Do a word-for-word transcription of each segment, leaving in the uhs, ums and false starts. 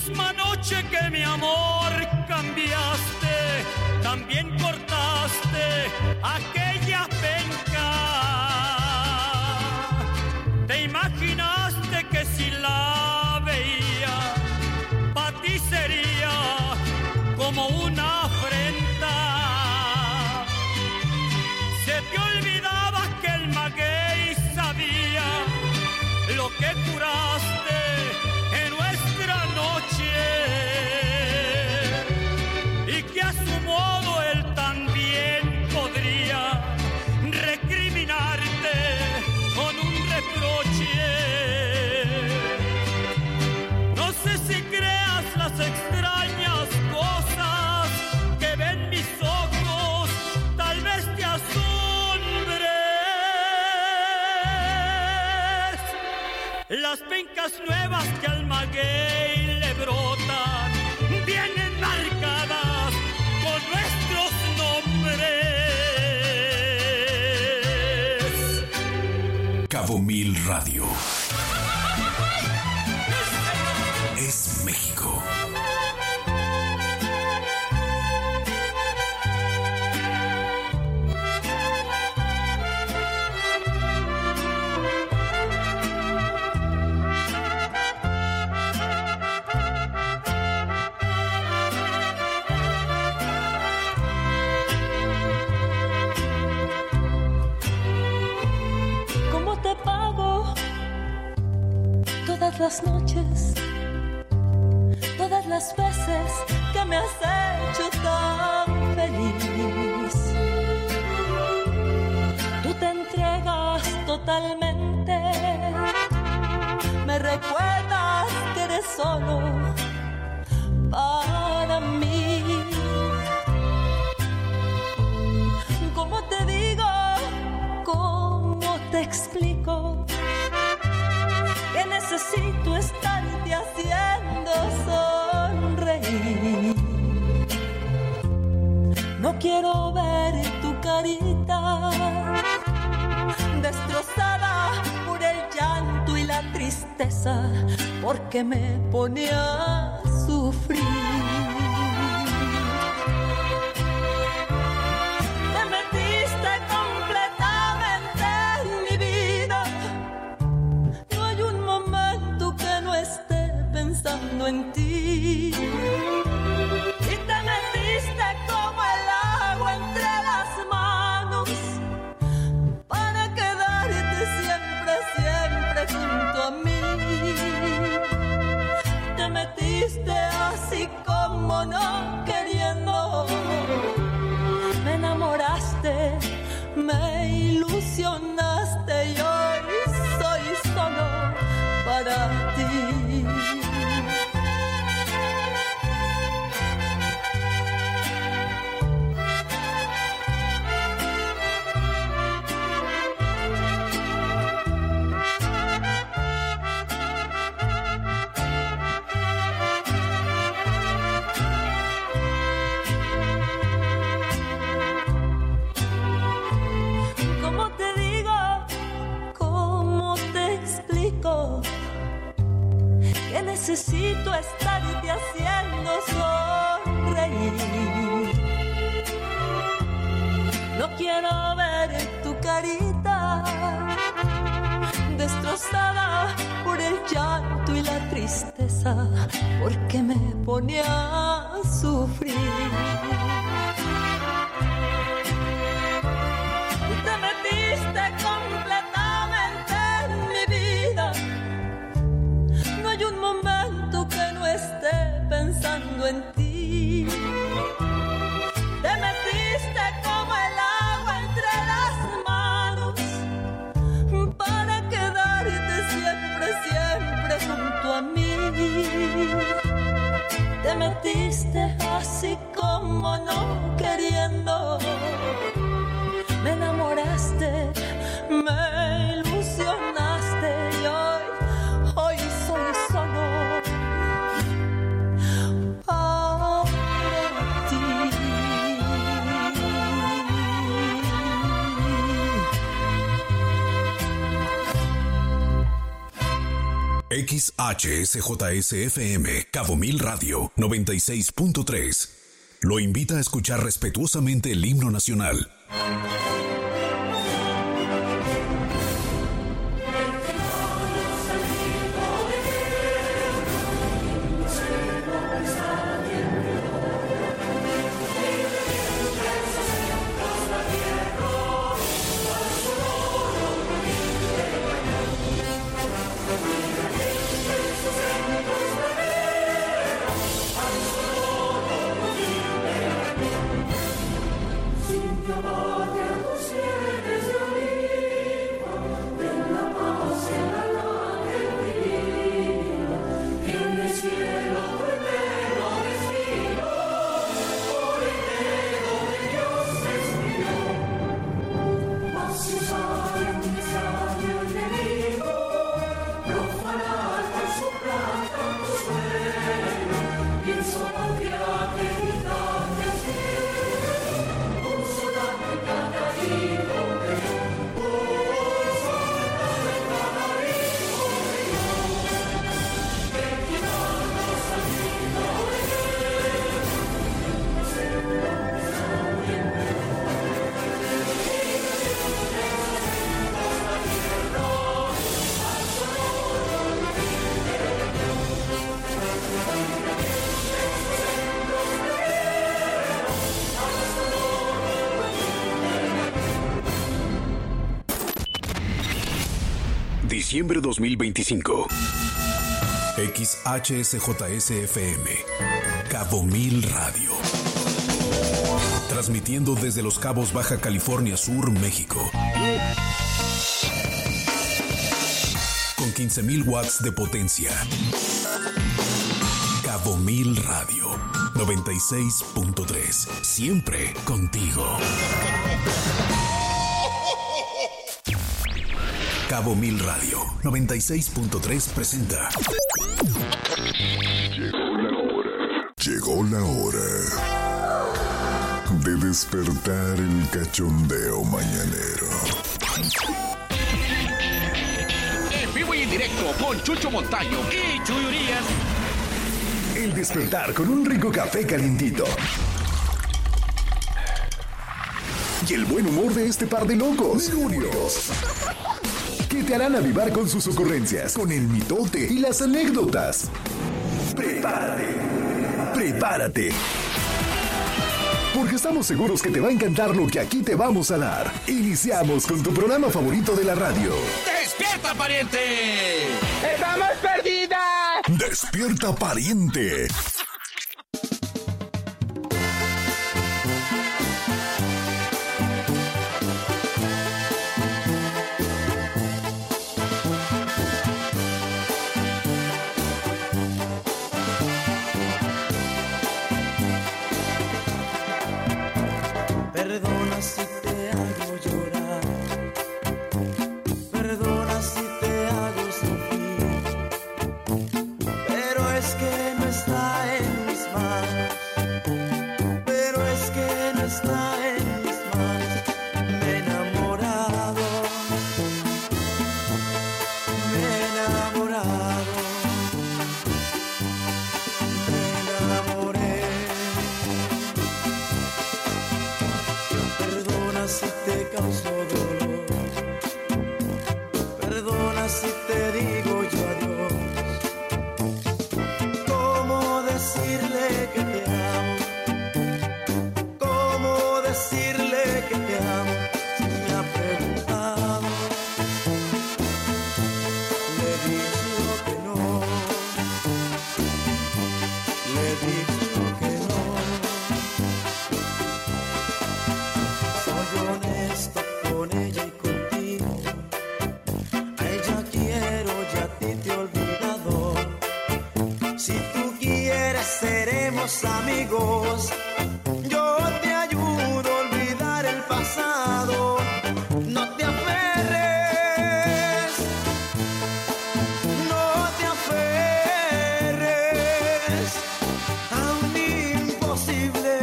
misma noche que mi amor cambiaste, también cortaste aquella penca. Te imaginaste que si la veía, pa' ti sería como una afrenta. Se te olvidaba que el maguey sabía lo que curaste en nuestra noche, y que a su modo él también podría recriminarte con un reproche. No sé si creas las extrañas cosas que ven mis ojos, tal vez te asombres. Las pencas nuevas que al maguey le brotan vienen marcadas con nuestros nombres. Cabo Mil Radio. Es México. Todas las noches, todas las veces que me has hecho tan feliz. Tú te entregas totalmente, me recuerdas que eres solo para mí. ¿Cómo te digo? ¿Cómo te explico? Que necesito estarte haciendo sonreír. No quiero ver tu carita destrozada por el llanto y la tristeza, porque me pone a sufrir. Te metiste completamente en mi vida. No hay un momento que no esté pensando en ti. Y te metiste como el agua entre las manos para quedarte siempre, siempre junto a mí. Te metiste así como no queriendo. Me enamoraste, me ilusionaste y hoy soy solo para ti. ¿Cómo te digo? ¿Cómo te explico? Que necesito estarte haciendo sonreír. No quiero ver tu carita destrozada por el llanto y la tristeza, porque me pone a sufrir. Te metiste completamente en mi vida. No hay un momento que no esté pensando en ti. Te metiste como el agua entre las manos para quedarte siempre, siempre junto a mí. Te metiste así como no queriendo. Me enamoraste, me ilusionaste y hoy, hoy soy solo para ti. X H S J S F M, Cabo Mil Radio, noventa y seis punto tres. Lo invita a escuchar respetuosamente el himno nacional. Diciembre dos mil veinticinco. X H S J S F M, Cabo Mil Radio. Transmitiendo desde Los Cabos, Baja California Sur, México. Con quince mil watts de potencia. Cabo Mil Radio, noventa y seis punto tres. Siempre contigo. Cabo Mil Radio, noventa y seis punto tres presenta. Llegó la hora. Llegó la hora de despertar el cachondeo mañanero. En vivo y en directo con Chucho Montaño y Chuy Urias. El despertar con un rico café calientito. Y el buen humor de este par de locos, Lurios, que te harán avivar con sus ocurrencias, con el mitote y las anécdotas. Prepárate, prepárate. Porque estamos seguros que te va a encantar lo que aquí te vamos a dar. Iniciamos con tu programa favorito de la radio. ¡Despierta, pariente! ¡Estamos perdidas! ¡Despierta, pariente! Perdona si te hago llorar, perdona si te hago sufrir, pero es que no está en mis manos, pero es que no está en mis manos. Me he enamorado, me he enamorado, me enamoré. Perdona si te causo dolor, perdona si te digo yo adiós. ¿Cómo decirle que te amo? ¿Cómo decirle que te amo? Si me ha preguntado, le he dicho que no, le he dicho que no. Soy honesto con ella y contigo. A ella quiero y a ti te he olvidado. Si tú quieres seremos amigos. Yo te ayudo a olvidar el pasado. No te aferres, no te aferres a un imposible.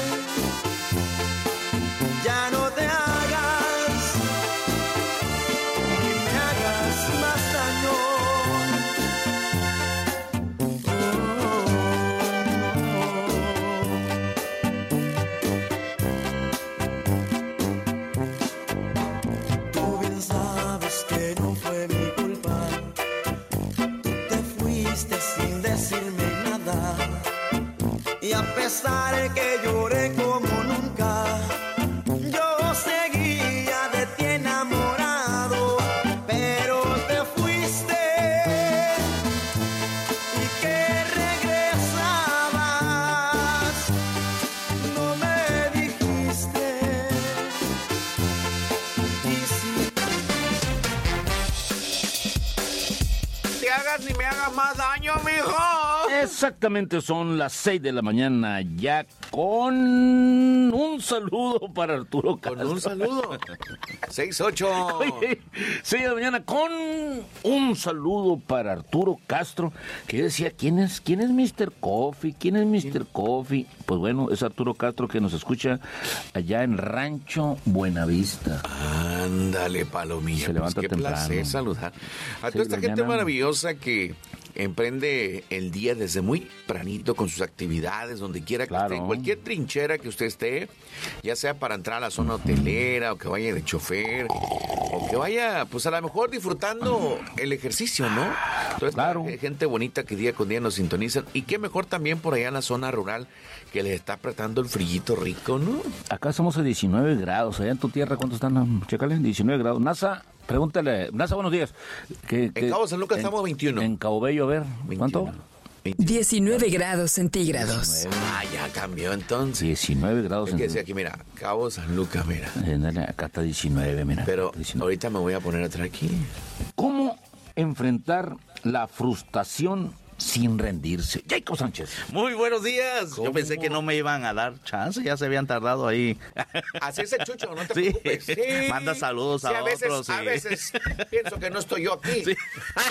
Ya no te hagas ni me hagas más daño. A pesar que lloré como nunca, yo seguía de ti enamorado, pero te fuiste y que regresabas, no me dijiste. Y te hagas ni me hagas más daño, mijo. Exactamente, son las seis de la mañana ya con un saludo para Arturo Castro. Con un saludo. seis ocho. seis de la mañana con un saludo para Arturo Castro, que decía, ¿quién es, quién es mister Coffee? ¿Quién es mister Coffee? Pues bueno, es Arturo Castro que nos escucha allá en Rancho Buenavista. Ándale, palomilla. Se levanta pues qué temprano. placer saludar a Sí, toda esta gente mañana. maravillosa que emprende el día desde muy tempranito con sus actividades, donde quiera que Claro. esté, en cualquier trinchera que usted esté, ya sea para entrar a la zona hotelera, o que vaya de chofer, o que vaya, pues a lo mejor disfrutando el ejercicio, ¿no? Entonces, Claro. gente bonita que día con día nos sintonizan, y qué mejor también por allá en la zona rural, que les está apretando el frillito rico, ¿no? Acá estamos a diecinueve grados, allá en tu tierra, ¿cuánto están? Chécale, diecinueve grados. NASA, pregúntale, NASA, buenos días. ¿Qué, En Cabo San Lucas estamos a veintiuno. En Cabo Bello, a ver, ¿cuánto? veintiuno. diecinueve grados centígrados. Ah, ya cambió entonces. diecinueve grados. Es que decía aquí, mira, Cabo San Lucas, mira. En, acá está diecinueve, mira. Pero diecinueve. ahorita me voy a poner atrás aquí. ¿Cómo enfrentar la frustración sin rendirse? Jacob Sánchez. Muy buenos días. ¿Cómo? Yo pensé que no me iban a dar chance, ya se habían tardado ahí. Así es el Chucho, no te Sí. preocupes. Sí. Manda saludos Sí, a a veces, otros, A sí. veces pienso que no estoy yo aquí. Sí.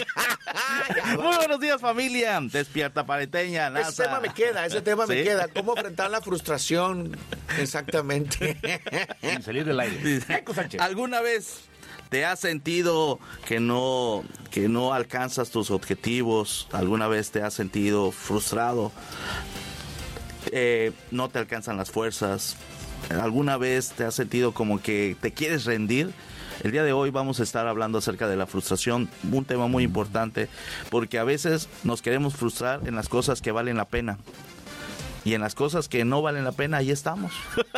Ya, Muy buenos días, familia. Despierta pareteña, ese NASA. tema me queda, ese tema me Sí. queda. ¿Cómo enfrentar la frustración? Exactamente. Sin salir del aire. Jacob Sánchez. ¿Alguna vez te has sentido que no, que no alcanzas tus objetivos? ¿Alguna vez te has sentido frustrado? Eh, no te alcanzan las fuerzas. ¿Alguna vez te has sentido como que te quieres rendir? El día de hoy vamos a estar hablando acerca de la frustración, un tema muy importante, porque a veces nos queremos frustrar en las cosas que valen la pena. Y en las cosas que no valen la pena, ahí estamos.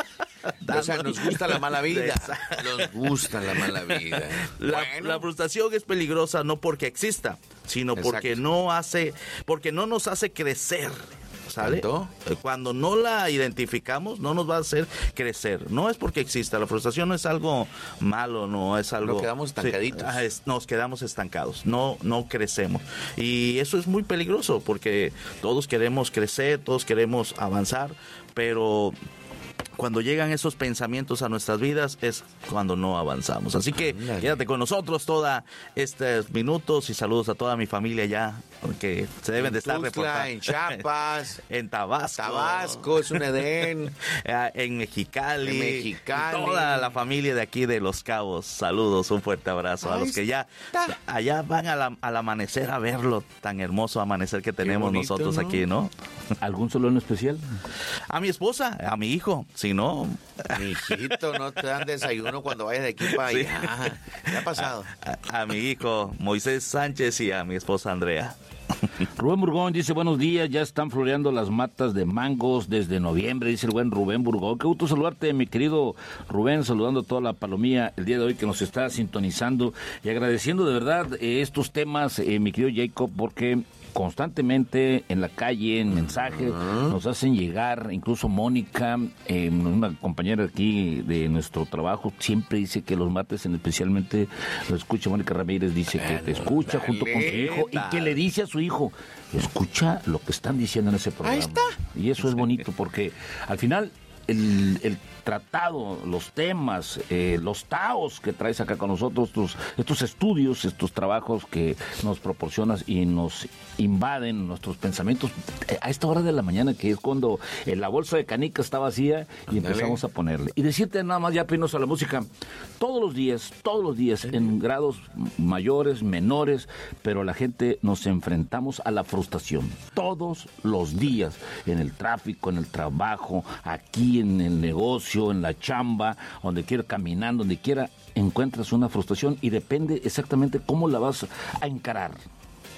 O sea, nos gusta la mala vida. Exacto. Nos gusta la mala vida. La, Bueno. la frustración es peligrosa no porque exista, sino porque Exacto. no hace, porque no nos hace crecer. ¿Sale? ¿Tanto? Cuando no la identificamos, no nos va a hacer crecer. No es porque exista. La frustración no es algo malo, no es algo. Nos quedamos estancaditos. Sí, ah, es- nos quedamos estancados. No, no crecemos. Y eso es muy peligroso porque todos queremos crecer, todos queremos avanzar, pero cuando llegan esos pensamientos a nuestras vidas es cuando no avanzamos. Así que Ándale. quédate con nosotros todos estos minutos y saludos a toda mi familia ya, porque se deben de estar Tuxtla, reportando. en Chiapas, En Tabasco. Tabasco, es un Edén. eh, En Mexicali. En Mexicali. Y toda la familia de aquí de Los Cabos. Saludos, un fuerte abrazo a Ahí los que ya está. allá van a la- al amanecer a verlo, tan hermoso amanecer que tenemos bonito, nosotros ¿no? aquí, ¿no? ¿Algún saludo en especial? A mi esposa, a mi hijo, si no, Mijito, no te dan desayuno cuando vayas de aquí para allá. ¿Qué ha pasado? a, a mi hijo Moisés Sánchez y a mi esposa Andrea. Rubén Burgón dice, buenos días, ya están floreando las matas de mangos desde noviembre, dice el buen Rubén Burgón. Qué gusto saludarte, mi querido Rubén, saludando a toda la palomía el día de hoy que nos está sintonizando y agradeciendo de verdad eh, estos temas, eh, mi querido Jacob, porque constantemente en la calle, en mensajes, nos hacen llegar, incluso Mónica, eh, una compañera aquí de nuestro trabajo, siempre dice que los martes, en especialmente lo escucha Mónica Ramírez, dice que te escucha junto con su hijo y que le dice a su hijo, escucha lo que están diciendo en ese programa. Ahí está. Y eso es bonito porque al final el, el tratado, los temas, eh, los taos que traes acá con nosotros, tus, estos estudios, estos trabajos que nos proporcionas y nos invaden nuestros pensamientos eh, a esta hora de la mañana, que es cuando eh, la bolsa de canica está vacía y Ándale. empezamos a ponerle. Y decirte nada más, ya pinos a la música, todos los días, todos los días, en grados mayores, menores, pero la gente nos enfrentamos a la frustración. Todos los días, en el tráfico, en el trabajo, aquí en el negocio, en la chamba, donde quiera, caminando, donde quiera, encuentras una frustración y depende exactamente cómo la vas a encarar.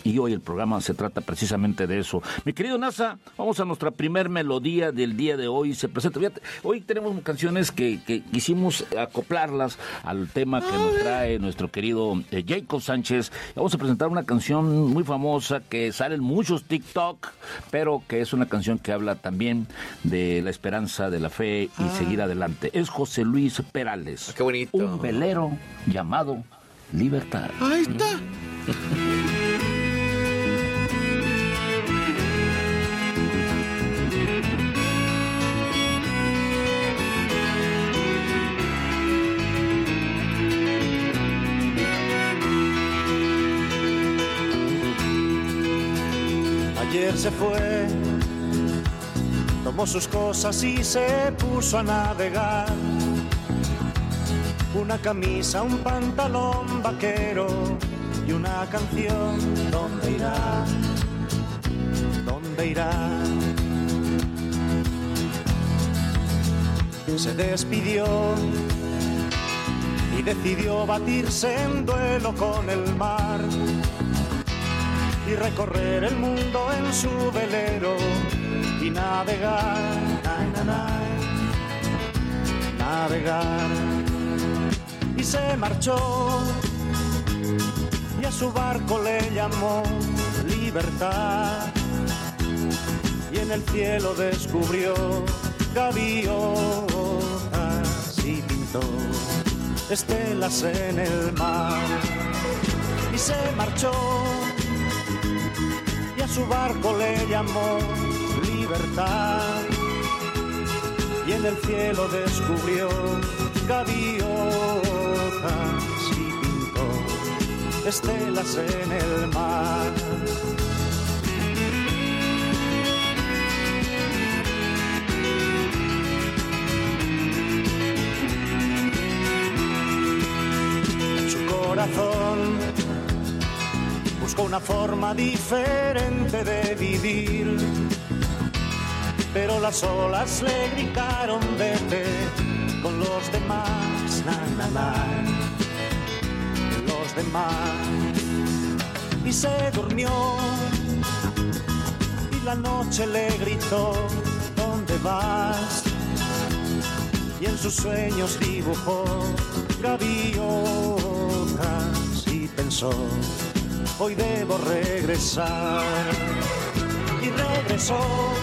y hoy el programa se trata precisamente de eso. Mi querido Nasa, vamos a nuestra primer melodía del día de hoy. Se presenta, fíjate, hoy tenemos canciones que, que quisimos acoplarlas al tema que nos trae nuestro querido eh, Jacob Sánchez. Vamos a presentar una canción muy famosa que sale en muchos TikTok, pero que es una canción que habla también de la esperanza, de la fe y ah. seguir adelante. Es José Luis Perales. Ah, qué bonito. Un velero llamado Libertad. Ahí está. Ayer se fue, tomó sus cosas y se puso a navegar. Una camisa, un pantalón vaquero y una canción. ¿Dónde irá? ¿Dónde irá? Se despidió y decidió batirse en duelo con el mar y recorrer el mundo en su velero y navegar, na, na, na, navegar. Y se marchó y a su barco le llamó Libertad y en el cielo descubrió gaviotas y pintó estelas en el mar. Y se marchó y a su barco le llamó Libertad y en el cielo descubrió gaviotas y pintó estelas en el mar. Su corazón buscó una forma diferente de vivir, pero las olas le gritaron vete con los demás, na, na, na, los demás. Y se durmió y la noche le gritó ¿dónde vas? Y en sus sueños dibujó gaviotas y pensó hoy debo regresar. Y regresó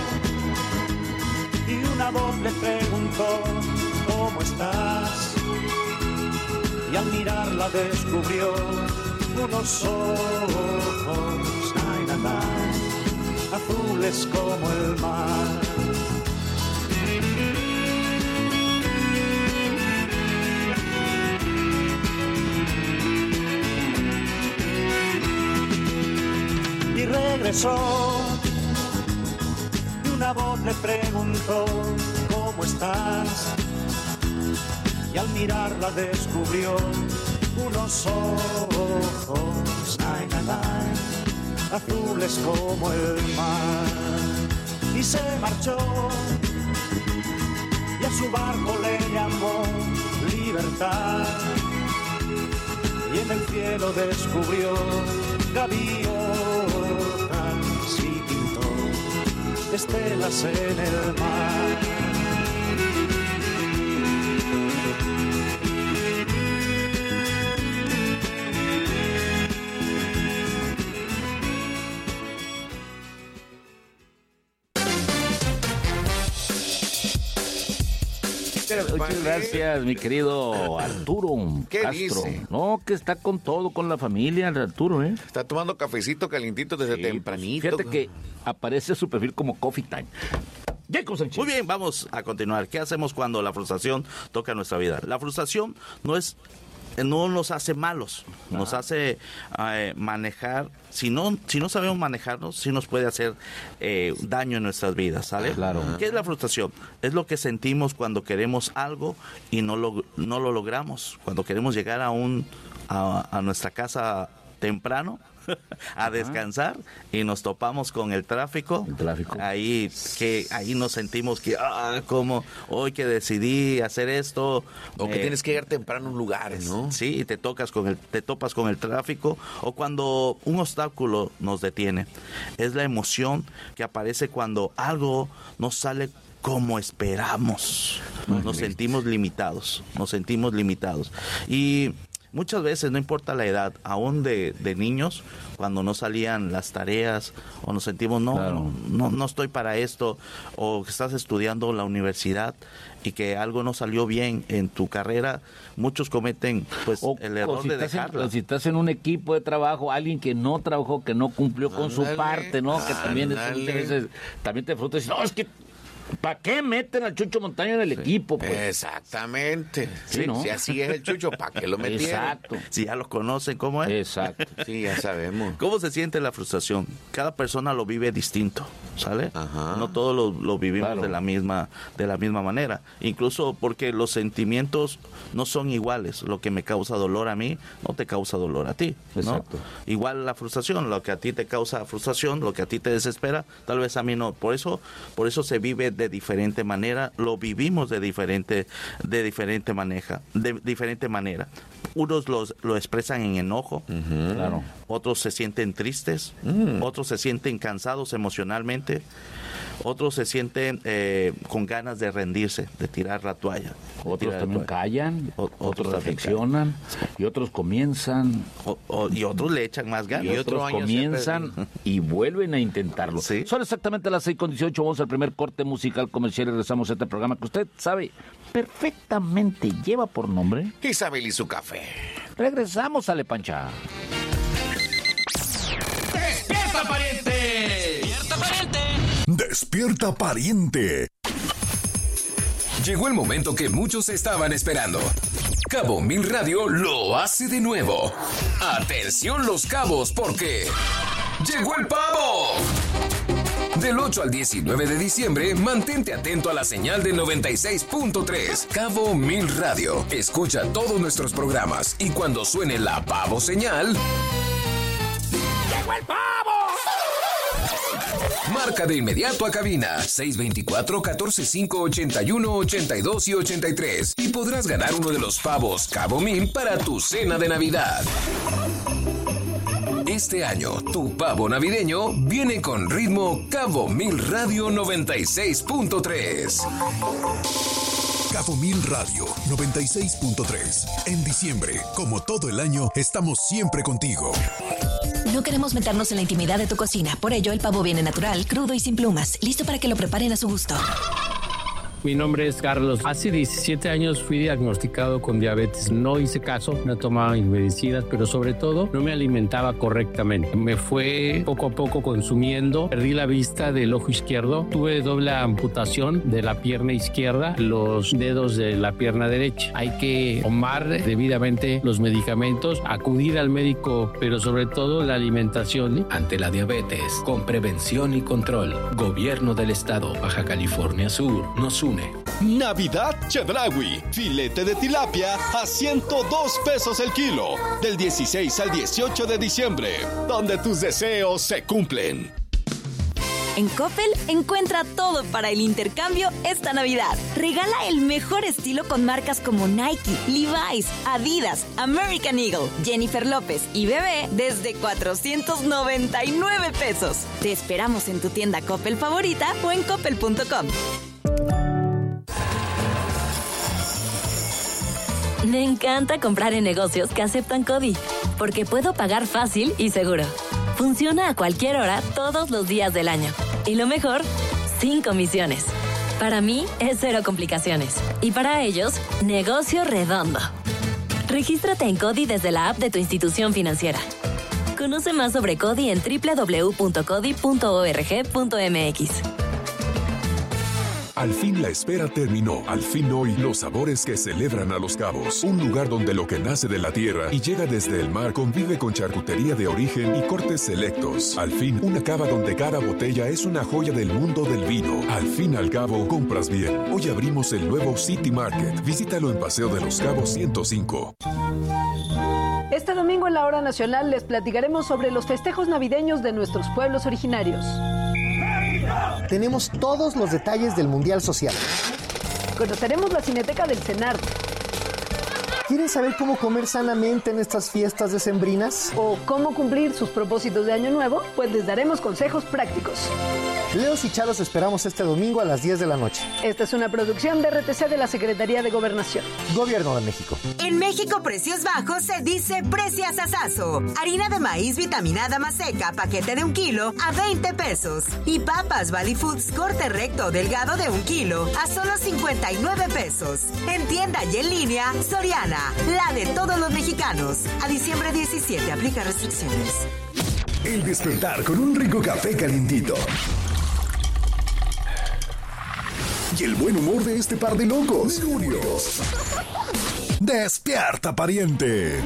y una voz le preguntó ¿cómo estás? Y al mirarla descubrió unos ojos ay, na, na, azules como el mar. Y regresó y una voz le preguntó ¿cómo estás? Y al mirarla descubrió unos ojos ay, ay, ay, azules como el mar. Y se marchó y a su barco le llamó Libertad y en el cielo descubrió gaviotas y pintó estelas en el mar. Muchas gracias, mi querido Arturo ¿Qué Castro. dice? No, que está con todo, con la familia, Arturo, ¿eh? Está tomando cafecito calientito desde Sí, tempranito. Fíjate que aparece su perfil como Coffee Time. Jacob Sánchez. Muy bien, vamos a continuar. ¿Qué hacemos cuando la frustración toca nuestra vida? La frustración no es no nos hace malos, nos hace eh, manejar, si no si no sabemos manejarnos, sí nos puede hacer eh, daño en nuestras vidas, ¿sale? Claro. ¿Qué es la frustración? Es lo que sentimos cuando queremos algo y no lo, no lo logramos, cuando queremos llegar a un a, a nuestra casa temprano a descansar y nos topamos con el tráfico. El tráfico. Ahí que ahí nos sentimos que ah, como hoy que decidí hacer esto, o que eh, tienes que llegar temprano a un lugar, ¿no? Sí, y te tocas con el te topas con el tráfico o cuando un obstáculo nos detiene. Es la emoción que aparece cuando algo no sale como esperamos. Nos sentimos limitados, nos sentimos limitados. Y muchas veces, no importa la edad, aún de, de niños, cuando no salían las tareas o nos sentimos, no, claro. no, no estoy para esto, o que estás estudiando la universidad y que algo no salió bien en tu carrera, muchos cometen pues o, el error si de dejarla. En, si estás en un equipo de trabajo, alguien que no trabajó, que no cumplió con Andale, su parte, ¿no? Que también, es, muchas veces, también te frustras y dices, no, es que ¿para qué meten al Chucho Montaño en el sí. equipo? Pues? Exactamente. Sí, ¿no? Si así es el Chucho, ¿para qué lo metieron? Exacto. Si ya lo conocen, ¿cómo es? Exacto. Sí, ya sabemos. ¿Cómo se siente la frustración? Cada persona lo vive distinto, ¿sale? Ajá. No todos lo, lo vivimos claro. de la misma de la misma manera. Incluso porque los sentimientos no son iguales. Lo que me causa dolor a mí, no te causa dolor a ti, ¿no? Exacto. Igual la frustración, lo que a ti te causa frustración, lo que a ti te desespera, tal vez a mí no. Por eso, por eso se vive de diferente manera, lo vivimos de diferente, de diferente maneja, de diferente manera. Unos los, lo expresan en enojo, uh-huh. claro. Otros se sienten tristes, uh-huh. otros se sienten cansados emocionalmente, otros se sienten eh, con ganas de rendirse, de tirar la toalla. Otros también toalla. callan, o, otros, otros reflexionan, callan. Y otros comienzan. O, o, y otros le echan más ganas. Y otros comienzan y vuelven a intentarlo. ¿Sí? Son exactamente las seis con dieciocho, vamos al primer corte musical comercial y regresamos a este programa que usted sabe perfectamente lleva por nombre Isabel y su café. Regresamos a Le Pancha. ¡Despierta, pariente! ¡Despierta, pariente! ¡Despierta, pariente! Llegó el momento que muchos estaban esperando. Cabo Mil Radio lo hace de nuevo. Atención los cabos, porque ¡llegó el pavo! Del ocho al diecinueve de diciembre, mantente atento a la señal de noventa y seis punto tres. Cabo Mil Radio. Escucha todos nuestros programas y cuando suene la pavo señal... ¡llegó el pavo! Marca de inmediato a cabina seis dos cuatro, uno cuatro cinco, ocho uno, ochenta y dos y ochenta y tres y podrás ganar uno de los pavos Cabo Mil para tu cena de Navidad. Este año, tu pavo navideño viene con ritmo Cabo Mil Radio noventa y seis punto tres. Cabo Mil Radio noventa y seis punto tres. En diciembre, como todo el año, estamos siempre contigo. No queremos meternos en la intimidad de tu cocina. Por ello, el pavo viene natural, crudo y sin plumas. Listo para que lo preparen a su gusto. Mi nombre es Carlos. Hace diecisiete años fui diagnosticado con diabetes. No hice caso, no tomaba mis medicinas, pero sobre todo no me alimentaba correctamente. Me fue poco a poco consumiendo. Perdí la vista del ojo izquierdo. Tuve doble amputación de la pierna izquierda, los dedos de la pierna derecha. Hay que tomar debidamente los medicamentos, acudir al médico, pero sobre todo la alimentación. Ante la diabetes, con prevención y control, Gobierno del Estado, Baja California Sur, nos une. Navidad Chedraui, filete de tilapia a ciento dos pesos el kilo, del dieciséis al dieciocho de diciembre, donde tus deseos se cumplen. En Coppel encuentra todo para el intercambio esta Navidad. Regala el mejor estilo con marcas como Nike, Levi's, Adidas, American Eagle, Jennifer López y Bebé desde cuatrocientos noventa y nueve pesos. Te esperamos en tu tienda Coppel favorita o en coppel punto com. Me encanta comprar en negocios que aceptan CODI, porque puedo pagar fácil y seguro. Funciona a cualquier hora, todos los días del año. Y lo mejor, sin comisiones. Para mí, es cero complicaciones. Y para ellos, negocio redondo. Regístrate en CODI desde la app de tu institución financiera. Conoce más sobre CODI en doble u doble u doble u punto codi punto org punto m x. Al fin la espera terminó. Al fin hoy, los sabores que celebran a Los Cabos. Un lugar donde lo que nace de la tierra y llega desde el mar convive con charcutería de origen y cortes selectos. Al fin, una cava donde cada botella es una joya del mundo del vino. Al fin al cabo, compras bien. Hoy abrimos el nuevo City Market. Visítalo en Paseo de Los Cabos ciento cinco. Este domingo en la Hora Nacional les platicaremos sobre los festejos navideños de nuestros pueblos originarios. Tenemos todos los detalles del Mundial Social. Conoceremos la Cineteca del CENART. ¿Quieren saber cómo comer sanamente en estas fiestas decembrinas? ¿O cómo cumplir sus propósitos de Año Nuevo? Pues les daremos consejos prácticos. Leos y Charos esperamos este domingo a las diez de la noche. Esta es una producción de R T C de la Secretaría de Gobernación. Gobierno de México. En México, precios bajos se dice preciasasazo. Harina de maíz vitaminada más seca, paquete de un kilo, a veinte pesos. Y papas Valley Foods corte recto o delgado de un kilo, a solo cincuenta y nueve pesos. En tienda y en línea, Soriana, la de todos los mexicanos. A diciembre diecisiete, aplica restricciones. El despertar con un rico café calientito. Y el buen humor de este par de locos. Negurios. Despierta, pariente.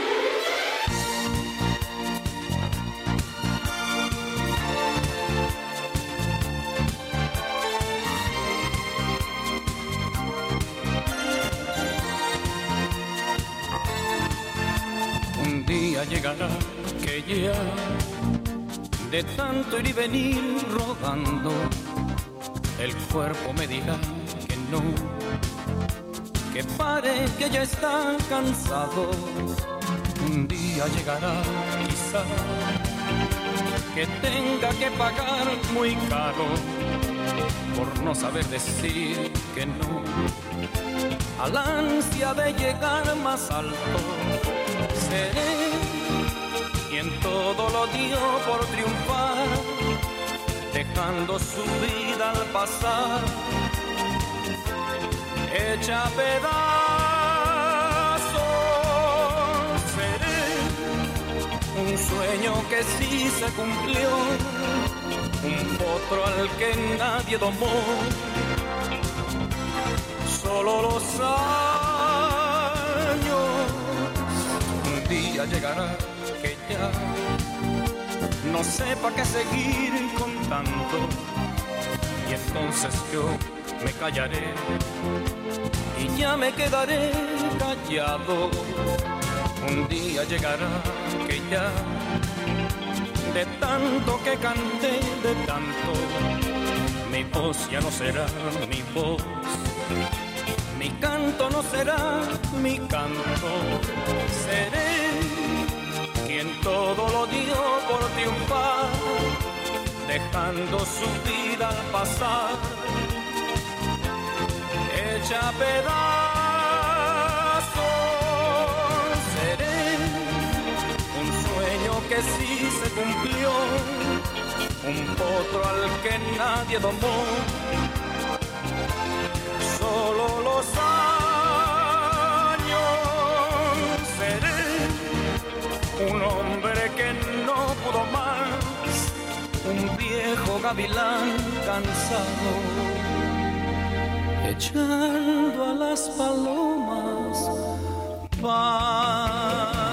Un día llegará que ya de tanto ir y venir rodando el cuerpo me dirá que no, que pare, que ya está cansado. Un día llegará quizá que tenga que pagar muy caro por no saber decir que no a la ansia de llegar más alto. Seré quien todo lo dio por triunfar, dejando su vida al pasar, hecha a pedazos. Seré un sueño que sí se cumplió, un potro al que nadie domó. Solo los años, un día llegará que ya no sepa qué seguir contando, y entonces yo me callaré y ya me quedaré callado. Un día llegará que ya de tanto que canté, de tanto, mi voz ya no será mi voz, mi canto no será mi canto. Seré quien todo lo dio por triunfar, dejando su vida al pasar, hecha a pedazos. Seré un sueño que sí se cumplió, un potro al que nadie domó. Solo los años. Seré un hombre que no pudo más, un viejo gavilán cansado, echando a las palomas pan.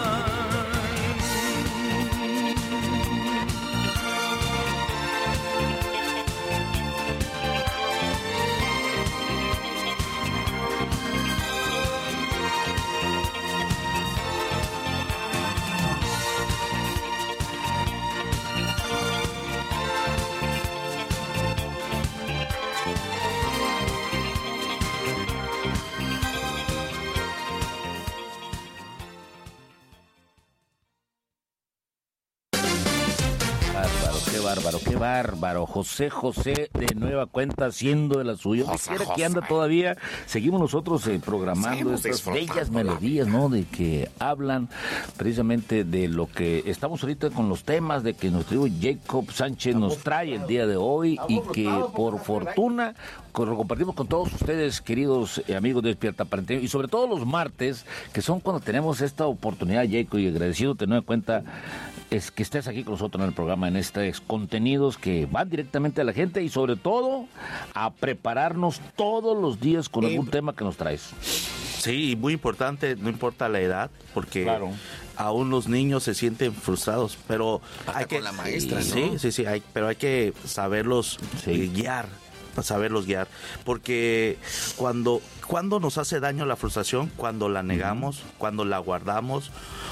Bárbaro, qué bárbaro. José José, de nueva cuenta, haciendo de la suya. Quisiera que anda todavía. Seguimos nosotros eh, programando estas bellas melodías, ¿no? De que hablan precisamente de lo que estamos ahorita con los temas de que nuestro Jacob Sánchez nos trae el día de hoy y que por fortuna lo compartimos con todos ustedes, queridos amigos de Despierta Pariente, y sobre todo los martes, que son cuando tenemos esta oportunidad, Jacob, y agradecido tener en cuenta es que estés aquí con nosotros en el programa, en estos contenidos que van directamente a la gente y sobre todo a prepararnos todos los días con algún eh, tema que nos traes. Sí, muy importante, no importa la edad, porque claro, aún los niños se sienten frustrados, pero hasta hay que con la maestra, sí, ¿no? sí, sí, hay, pero hay que saberlos sí. guiar saberlos guiar, porque cuando, cuando nos hace daño la frustración, cuando la negamos, uh-huh. cuando la guardamos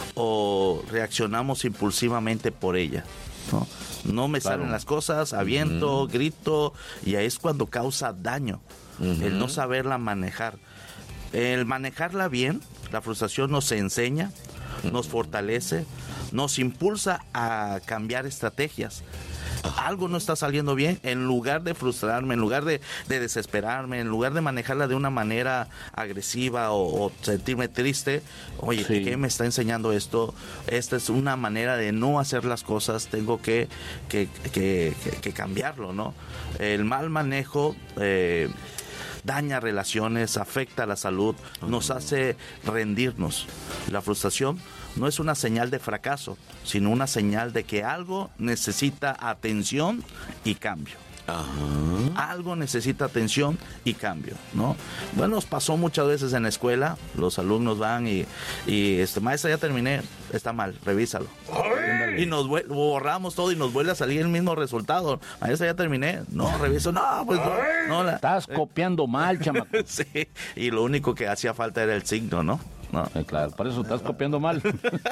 o reaccionamos impulsivamente por ella, ¿no? No me claro. salen las cosas, aviento, uh-huh. grito, y ahí es cuando causa daño, uh-huh. el no saberla manejar. El manejarla bien, la frustración nos enseña, uh-huh. nos fortalece, nos impulsa a cambiar estrategias. Algo no está saliendo bien, en lugar de frustrarme, en lugar de, de desesperarme, en lugar de manejarla de una manera agresiva o, o sentirme triste, oye, sí. ¿qué me está enseñando esto? Esta es una manera de no hacer las cosas, tengo que, que, que, que, que cambiarlo, ¿no? El mal manejo eh, daña relaciones, afecta la salud, nos hace rendirnos. La frustración no es una señal de fracaso, sino una señal de que algo necesita atención y cambio. Ajá. Algo necesita atención y cambio, ¿no? Bueno, nos pasó muchas veces en la escuela, los alumnos van y, y este, maestra, ya terminé, está mal, revísalo. ¡Ay! Y nos borramos todo y nos vuelve a salir el mismo resultado. Maestra, ya terminé, no, reviso, no, pues no. no la, Estás eh, copiando mal, chamaco. Sí, y lo único que hacía falta era el signo, ¿no? No. Eh, claro, por eso estás copiando mal.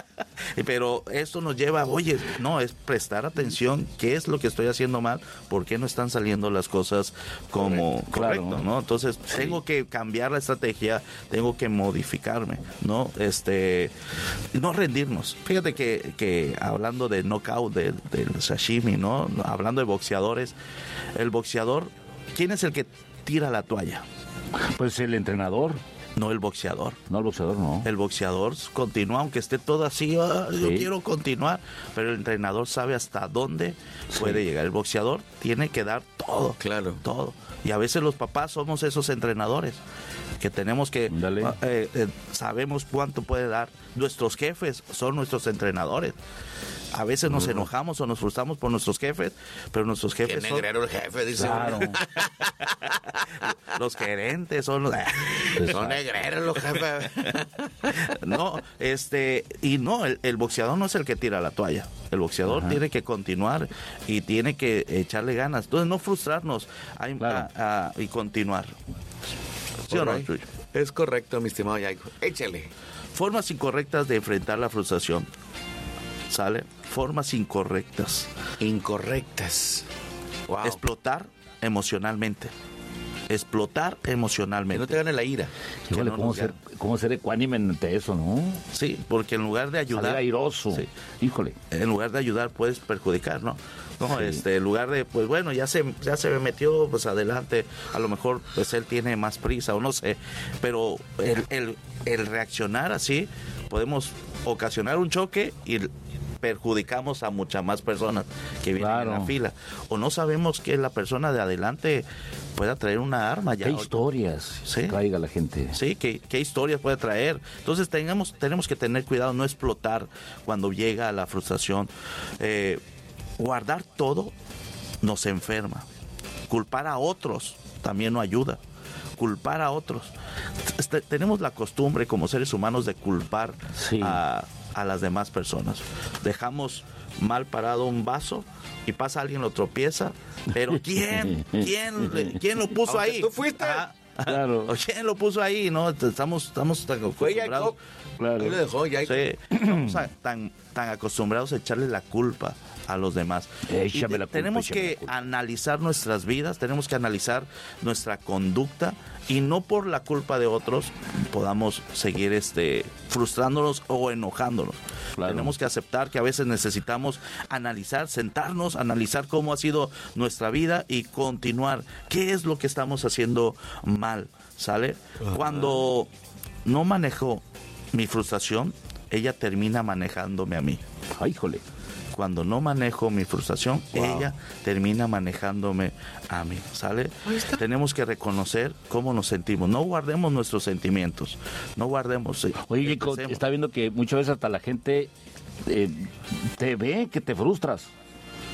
Pero esto nos lleva, oye, no, es prestar atención, ¿qué es lo que estoy haciendo mal? ¿Por qué no están saliendo las cosas como correcto, correcto claro. ¿no? Entonces, sí. tengo que cambiar la estrategia, tengo que modificarme, ¿no? Este, no rendirnos. Fíjate que, que hablando de knockout, del de sashimi, ¿no? Hablando de boxeadores, el boxeador, ¿quién es el que tira la toalla? Pues el entrenador. No el boxeador. No el boxeador, no. El boxeador continúa, aunque esté todo así, oh, sí. yo quiero continuar, pero el entrenador sabe hasta dónde sí. puede llegar. El boxeador tiene que dar todo, claro, todo. Y a veces los papás somos esos entrenadores que tenemos que, eh, eh, sabemos cuánto puede dar. Nuestros jefes son nuestros entrenadores. A veces nos enojamos o nos frustramos por nuestros jefes, pero nuestros jefes Qué son... negrero el jefe, dice. Claro. Los gerentes son los... Son negreros los jefes. No, este... Y no, el, el boxeador no es el que tira la toalla. El boxeador Ajá. tiene que continuar y tiene que echarle ganas. Entonces, no frustrarnos a, claro. a, a, y continuar. ¿Sí o no, Chuyo? Es correcto, mi estimado Yaiko. Échale. Formas incorrectas de enfrentar la frustración. ¿Sale? Formas incorrectas. Incorrectas. Wow. Explotar emocionalmente. Explotar emocionalmente. Que no te gane la ira. Híjole, no ¿cómo, ser, ¿Cómo ser ecuánime ante eso, no? Sí, porque en lugar de ayudar... Salir airoso. Sí. Híjole. En lugar de ayudar puedes perjudicar, ¿no? No, sí. este, en lugar de, pues bueno, ya se, ya se me metió, pues adelante. A lo mejor, pues él tiene más prisa o no sé. Pero el, el, el reaccionar así, podemos ocasionar un choque y perjudicamos a muchas más personas que vienen claro. en la fila. O no sabemos que la persona de adelante pueda traer una arma. Ya ¿Qué historias ¿Sí? traiga la gente? Sí, ¿qué, qué historias puede traer? Entonces tengamos, tenemos que tener cuidado, no explotar cuando llega la frustración. Eh, guardar todo nos enferma. Culpar a otros también no ayuda. Culpar a otros. Este, tenemos la costumbre como seres humanos de culpar sí. a, a las demás personas. Dejamos mal parado un vaso y pasa alguien, lo tropieza, pero ¿quién? ¿Quién, ¿quién lo puso Aunque ahí? ¿Tú fuiste? Ah, claro. ¿Quién lo puso ahí? No, estamos, estamos tan acostumbrados. Claro. Ahí le dejó, ya. Sí, estamos a, tan, tan acostumbrados a echarle la culpa a los demás. Échame te, la culpa, tenemos échame que la culpa. analizar nuestras vidas, tenemos que analizar nuestra conducta y no por la culpa de otros podamos seguir este frustrándonos o enojándonos. Claro. Tenemos que aceptar que a veces necesitamos analizar, sentarnos, analizar cómo ha sido nuestra vida y continuar. ¿Qué es lo que estamos haciendo mal? ¿Sale? Uh-huh. Cuando no manejo mi frustración, ella termina manejándome a mí. Ay, híjole. Cuando no manejo mi frustración, wow. ella termina manejándome a mí, ¿sale? Tenemos que reconocer cómo nos sentimos. No guardemos nuestros sentimientos. No guardemos. Oye, Chico, está viendo que muchas veces hasta la gente eh, te ve que te frustras.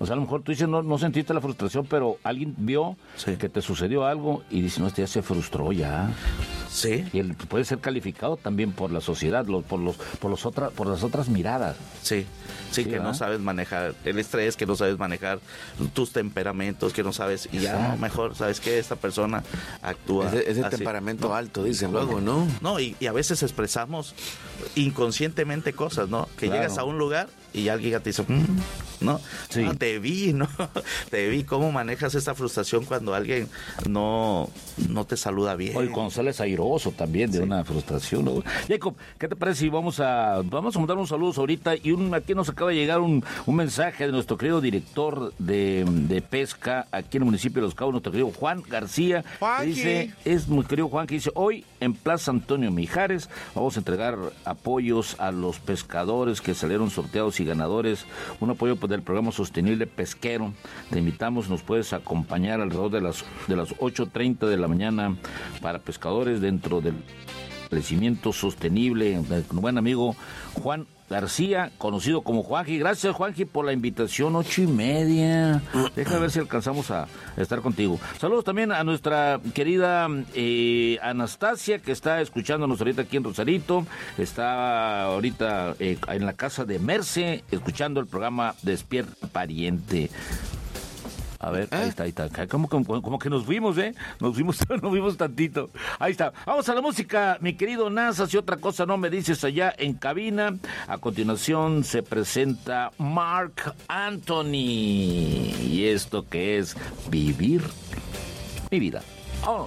O sea, a lo mejor tú dices, no, no sentiste la frustración, pero alguien vio sí. que te sucedió algo y dice, no, este ya se frustró ya. Sí. Y él puede ser calificado también por la sociedad, los, por los, por los otra, por las otras miradas. Sí, sí, sí que ¿verdad? No sabes manejar el estrés, que no sabes manejar tus temperamentos, que no sabes, y ya no, mejor, ¿sabes qué? Esta persona actúa Ese, ese así. temperamento no, alto, dicen luego, ¿no? No, y, y a veces expresamos inconscientemente cosas, ¿no? Que claro. llegas a un lugar y alguien te dice, mmm, ¿no? Sí. no, te vi, ¿no? Te vi cómo manejas esta frustración cuando alguien no, no te saluda bien. O cuando sales airoso también de sí. una frustración, ¿no? Jacob, ¿qué te parece si vamos a vamos a mandar unos saludos ahorita? Y un, aquí nos acaba de llegar un, un mensaje de nuestro querido director de, de pesca aquí en el municipio de Los Cabos, nuestro querido Juan García. Que dice, es muy querido Juan, que dice, hoy en Plaza Antonio Mijares vamos a entregar apoyos a los pescadores que salieron sorteados y ganadores, un apoyo pues, del programa sostenible pesquero. Te invitamos, nos puedes acompañar alrededor de las de las ocho treinta de la mañana para pescadores dentro del crecimiento sostenible. Un buen amigo Juan García, conocido como Juanji. Gracias, Juanji, por la invitación, ocho y media. Deja ver si alcanzamos a estar contigo. Saludos también a nuestra querida eh, Anastasia, que está escuchándonos ahorita aquí en Rosarito. Está ahorita eh, en la casa de Merce, escuchando el programa Despierta Pariente. A ver, ¿Eh? ahí está, ahí está. Como, como, como que nos fuimos, ¿eh? Nos fuimos, nos fuimos tantito. Ahí está. Vamos a la música, mi querido Nasa. Si otra cosa no me dices allá en cabina. A continuación se presenta Marc Anthony. Y esto que es Vivir mi vida. Oh.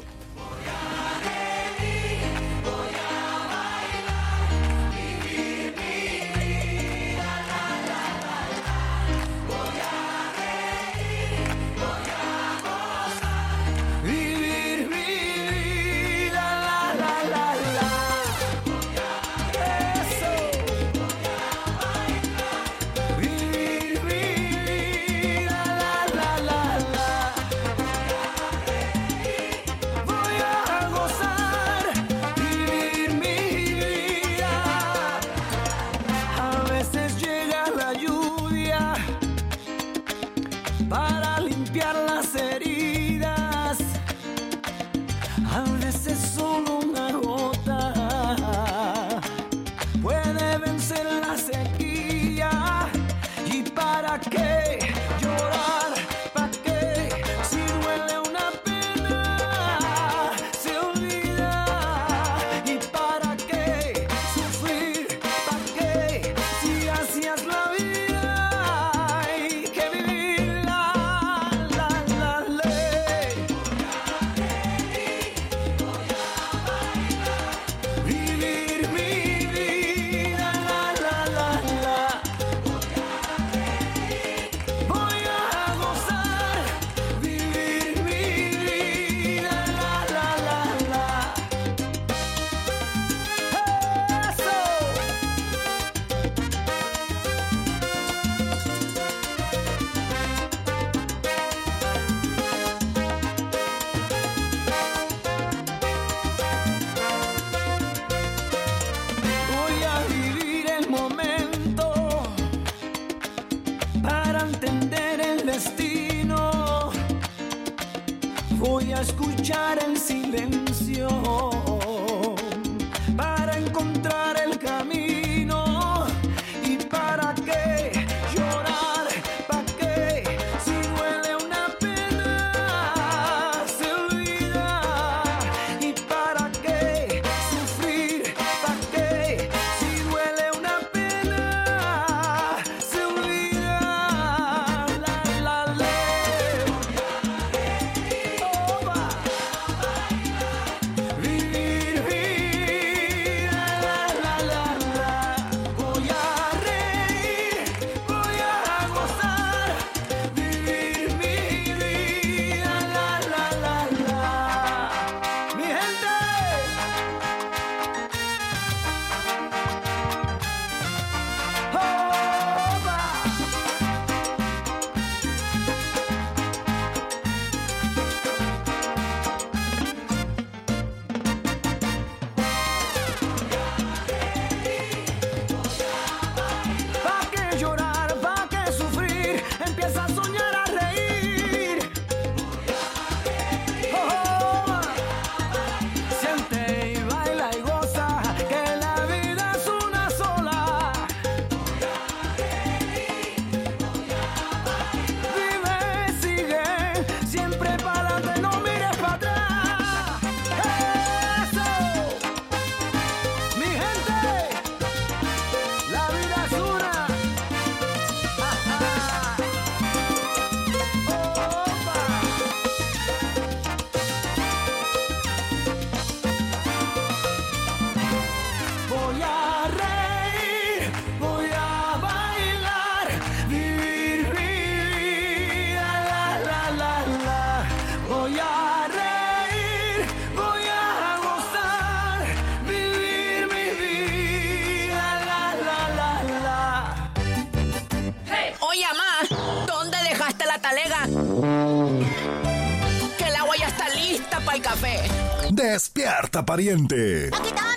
Despierta, pariente.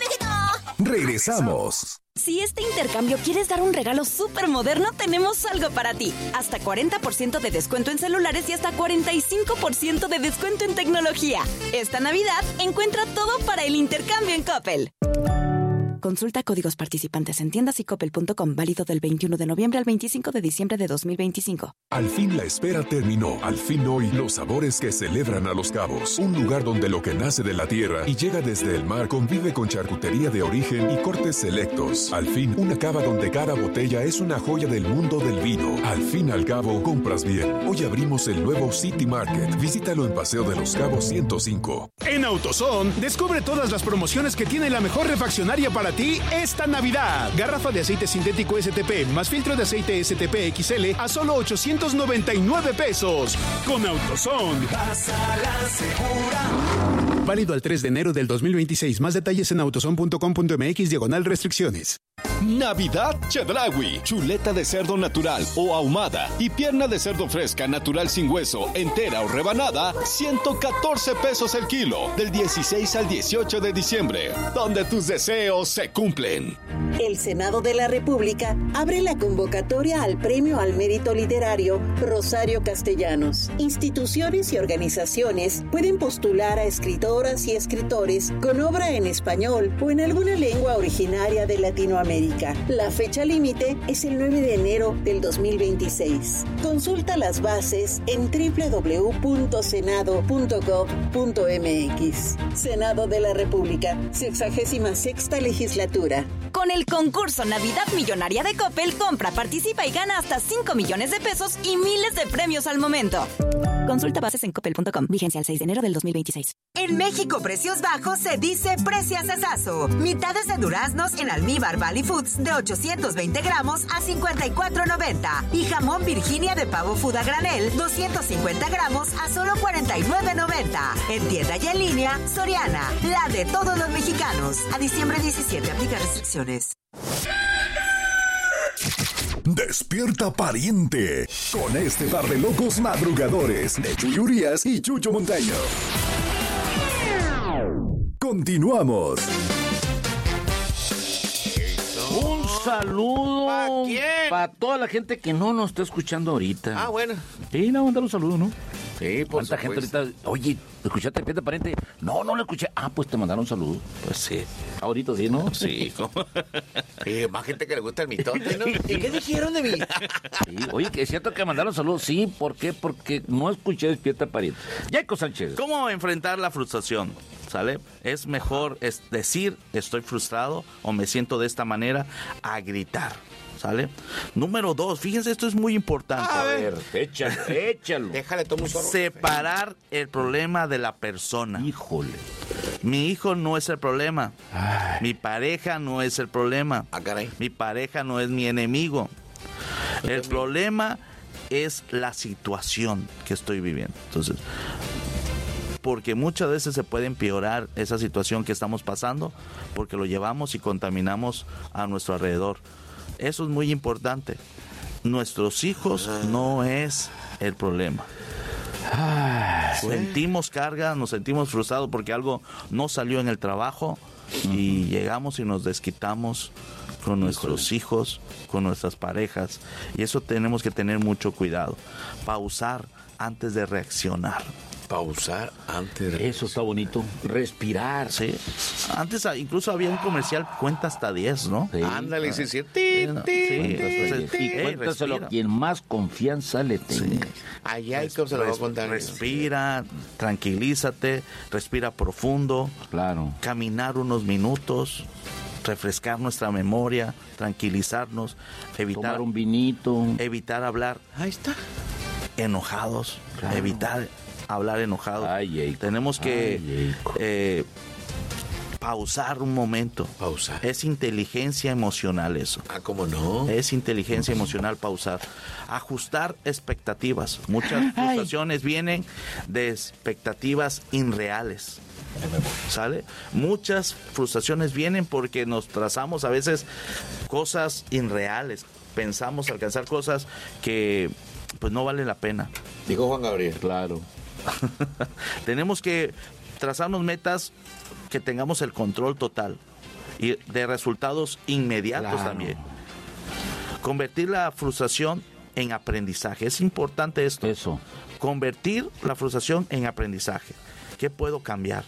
Regresamos. Si este intercambio quieres dar un regalo súper moderno, tenemos algo para ti. Hasta cuarenta por ciento de descuento en celulares y hasta cuarenta y cinco por ciento de descuento en tecnología. Esta Navidad, encuentra todo para el intercambio en Coppel. Consulta códigos participantes en tiendas y coppel punto com. Válido del veintiuno de noviembre al veinticinco de diciembre de dos mil veinticinco. Al fin la espera terminó. Al fin hoy, los sabores que celebran a Los Cabos. Un lugar donde lo que nace de la tierra y llega desde el mar convive con charcutería de origen y cortes selectos. Al fin, una cava donde cada botella es una joya del mundo del vino. Al fin al cabo, compras bien. Hoy abrimos el nuevo City Market. Visítalo en Paseo de Los Cabos ciento cinco. En AutoZone, descubre todas las promociones que tiene la mejor refaccionaria para ti esta Navidad. Garrafa de aceite sintético S T P más filtro de aceite S T P X L a solo ochocientos noventa y nueve pesos. Con AutoZone. Vas a la segura. Válido al tres de enero del dos mil veintiséis. Más detalles en autozone punto com punto m x diagonal restricciones. Navidad Chedraui, chuleta de cerdo natural o ahumada y pierna de cerdo fresca natural sin hueso, entera o rebanada, ciento catorce pesos el kilo, del dieciséis al dieciocho de diciembre, donde tus deseos se cumplen. El Senado de la República abre la convocatoria al Premio al Mérito Literario Rosario Castellanos. Instituciones y organizaciones pueden postular a escritoras y escritores con obra en español o en alguna lengua originaria de Latinoamérica. La fecha límite es el nueve de enero del dos mil veintiséis. Consulta las bases en doble u doble u doble u punto senado punto gob punto m x. Senado de la República, sexagésima sexta legislatura. Con el concurso Navidad Millonaria de Coppel, compra, participa y gana hasta cinco millones de pesos y miles de premios al momento. Consulta bases en coppel punto com. Vigencia el seis de enero del dos mil veintiséis. En México, Precios Bajos se dice preciasasazo. Mitades de duraznos en almíbar Valley Foods de ochocientos veinte gramos a cincuenta y cuatro noventa. Y jamón Virginia de pavo Food a granel, doscientos cincuenta gramos a solo cuarenta y nueve noventa. En tienda y en línea, Soriana, la de todos los mexicanos. A diciembre diecisiete, aplica restricciones. Despierta, pariente, con este par de locos madrugadores de Chuy Urias y Chucho Montaño. Continuamos. Un saludo ¿Para quién? para toda la gente que no nos está escuchando ahorita. Ah, bueno. Sí, le voy a mandar un saludo, ¿no? Sí, por ¿Cuánta gente ahorita? Oye, ¿escuchaste Despierta, pariente? No, no lo escuché. Ah, pues te mandaron un saludo. Pues sí. Ahorita sí, ¿no? Sí, ¿cómo? Sí, más gente que le gusta el mitote, ¿no? ¿Y qué dijeron de mí? Sí, oye, que es cierto que mandaron saludos. Sí, ¿por qué? Porque no escuché Despierta, pariente. Jaco Sánchez. ¿Cómo enfrentar la frustración? ¿Sale? Es mejor es decir estoy frustrado o me siento de esta manera a gritar. ¿Sale? Número dos, fíjense, esto es muy importante. A ver, échalo, échalo. Déjale, toma un sorbo. Separar el problema de la persona. Híjole. Mi hijo no es el problema. Ay. Mi pareja no es el problema. Ah, caray. Mi pareja no es mi enemigo. El problema es la situación que estoy viviendo. Entonces, porque muchas veces se puede empeorar esa situación que estamos pasando porque lo llevamos y contaminamos a nuestro alrededor. Eso es muy importante. Nuestros hijos no es el problema. Sentimos carga, nos sentimos frustrados porque algo no salió en el trabajo y llegamos y nos desquitamos con nuestros hijos, con nuestras parejas. Y eso tenemos que tener mucho cuidado. Pausar antes de reaccionar. Pausar antes de... Eso está bonito. Respirar. Sí. Antes incluso había un comercial, cuenta hasta diez, ¿no? Sí. Ándale, sí, sí. Y cuéntaselo a quien más confianza le tenga. Sí. Allá hay que se lo va a contar. Respira, tranquilízate, respira profundo. Claro. Caminar unos minutos, refrescar nuestra memoria, tranquilizarnos, evitar... Tomar un vinito. Evitar hablar... Ahí está. Enojados. Claro. Evitar... hablar enojado. Ay, tenemos que Ay, eh, pausar un momento. Pausar. Es inteligencia emocional eso. Ah, ¿cómo no? Es inteligencia emocional pausar. Ajustar expectativas. Muchas frustraciones vienen de expectativas irreales. ¿Sale? Muchas frustraciones vienen porque nos trazamos a veces cosas irreales. Pensamos alcanzar cosas que pues no vale la pena. Dijo Juan Gabriel. Claro. Tenemos que trazarnos metas que tengamos el control total y de resultados inmediatos claro. también. Convertir la frustración en aprendizaje. Es importante esto. Eso. Convertir la frustración en aprendizaje. ¿Qué puedo cambiar?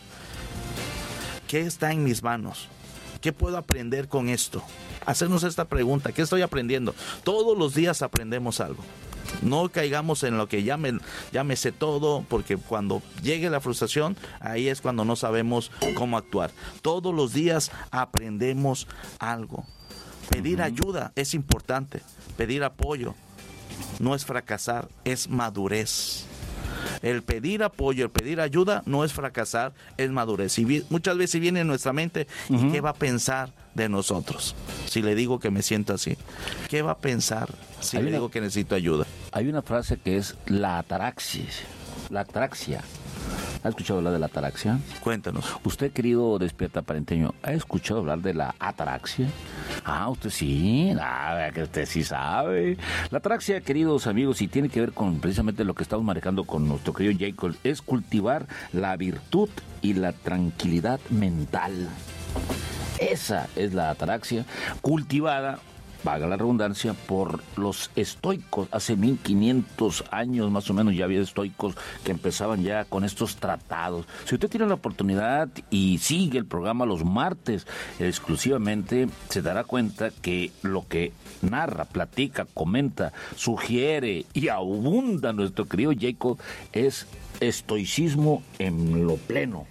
¿Qué está en mis manos? ¿Qué puedo aprender con esto? Hacernos esta pregunta. ¿Qué estoy aprendiendo? Todos los días aprendemos algo. No caigamos en lo que ya me, ya me sé todo, porque cuando llegue la frustración, ahí es cuando no sabemos cómo actuar. Todos los días aprendemos algo. Pedir uh-huh. ayuda es importante. Pedir apoyo no es fracasar, es madurez. El pedir apoyo, el pedir ayuda no es fracasar, es madurez. Y vi, muchas veces viene en nuestra mente, uh-huh. ¿y qué va a pensar de nosotros si le digo que me siento así? ¿Qué va a pensar si hay le una, digo que necesito ayuda? Hay una frase que es la ataraxia. La ataraxia. ¿Ha escuchado hablar de la ataraxia? Cuéntanos. Usted, querido despierta parenteño, ¿ha escuchado hablar de la ataraxia? Ah, usted sí, ah, que usted sí sabe. La ataraxia, queridos amigos, y tiene que ver con precisamente lo que estamos manejando con nuestro querido Jacob, es cultivar la virtud y la tranquilidad mental. Esa es la ataraxia cultivada, valga la redundancia, por los estoicos. Hace mil quinientos años más o menos ya había estoicos que empezaban ya con estos tratados. Si usted tiene la oportunidad y sigue el programa los martes exclusivamente, se dará cuenta que lo que narra, platica, comenta, sugiere y abunda nuestro querido Jacob es estoicismo en lo pleno.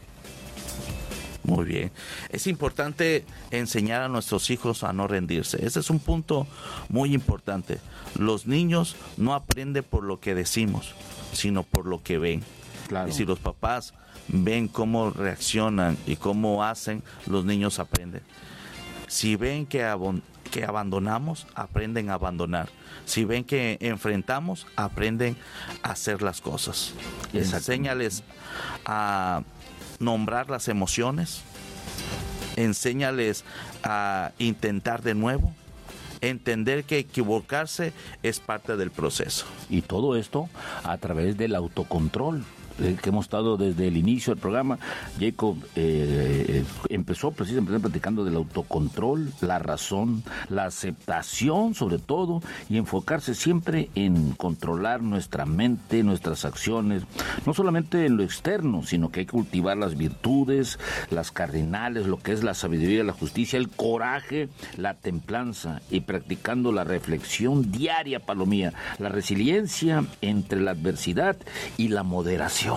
Muy bien. Es importante enseñar a nuestros hijos a no rendirse. Ese es un punto muy importante. Los niños no aprenden por lo que decimos, sino por lo que ven. Claro. Y si los papás ven cómo reaccionan y cómo hacen, los niños aprenden. Si ven que, abon- que abandonamos, aprenden a abandonar. Si ven que enfrentamos, aprenden a hacer las cosas. Enséñales a nombrar las emociones, enséñales a intentar de nuevo, entender que equivocarse es parte del proceso. Y todo esto a través del autocontrol, que hemos estado desde el inicio del programa. Jacob eh, empezó precisamente platicando del autocontrol, la razón, la aceptación sobre todo, y enfocarse siempre en controlar nuestra mente, nuestras acciones, no solamente en lo externo, sino que hay que cultivar las virtudes, las cardinales, lo que es la sabiduría, la justicia, el coraje, la templanza, y practicando la reflexión diaria, Palomía, la resiliencia entre la adversidad y la moderación.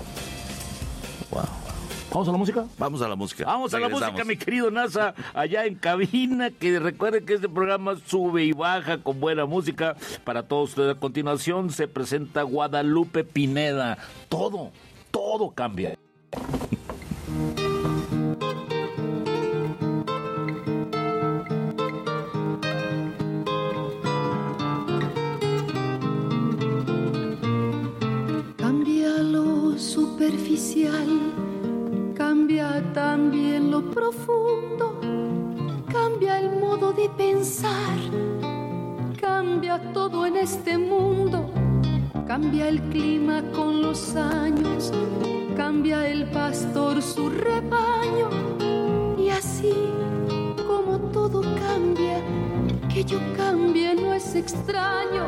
Wow. ¿Vamos a la música? Vamos a la música. Vamos a Regresamos. la música, mi querido NASA, allá en cabina, que recuerden que este programa sube y baja con buena música para todos ustedes. A continuación se presenta Guadalupe Pineda. Todo, todo cambia. Superficial, cambia también lo profundo, cambia el modo de pensar, cambia todo en este mundo, cambia el clima con los años, cambia el pastor su rebaño, y así como todo cambia, que yo cambie no es extraño.